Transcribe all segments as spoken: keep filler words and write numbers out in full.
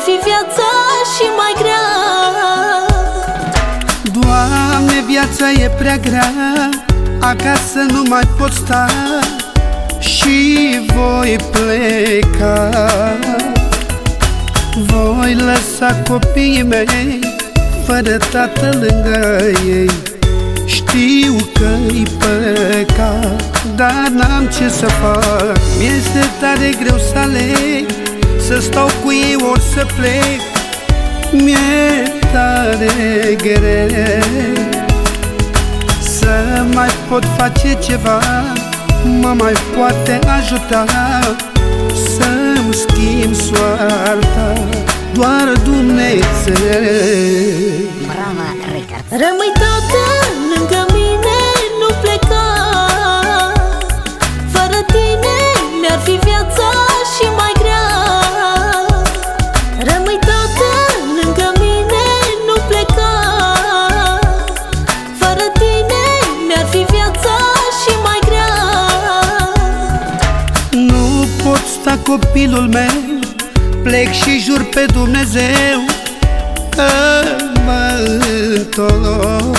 fi viața și mai grea. Doamne, viața e prea grea, acasă nu mai pot sta și voi pleca. Voi lăsa copiii mei fără tată lângă ei. Știu că-i păcat, dar n-am ce să fac. Mi-este tare greu să aleg, să stau cu ei ori să plec. Mi-e tare greu să mai pot face ceva, mă mai poate ajuta să-mi schimb soarta doar Dumnezeu. Brava, Records. Rămâi tată lângă mine, nu pleca. Fără tine mi-ar fi viața și mai grea. Rămâi tată lângă mine, nu pleca. Fără tine mi-ar fi viața și mai grea. Nu pot sta copilul meu, plec și jur pe Dumnezeu că mă întorc.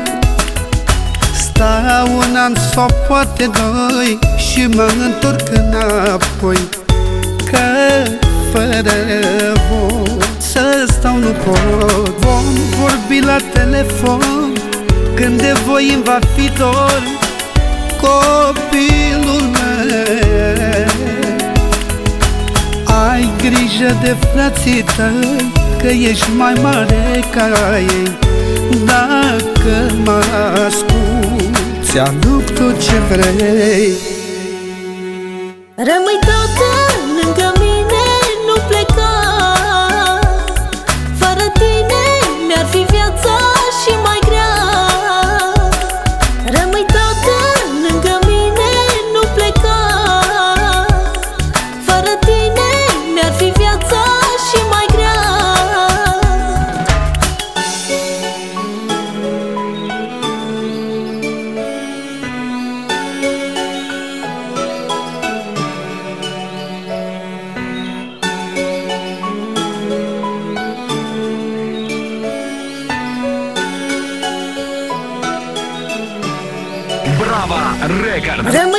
Stau un an sau poate doi și mă întorc înapoi, că fără voi să stau nu pot. Vom vorbi la telefon când de voi îmi va fi dor, copilul meu. Ai grijă de frații tăi, că ești mai mare ca ei. Dacă mă asculți, ți-aduc tot ce vrei. Rămâi tată lângă mine, nu pleca. Fără tine mi-ar fi viața și mai grea. Rămâi tată lângă mine, nu pleca. Fără tine mi-ar fi viața și mai grea. Brava Records. Rămâi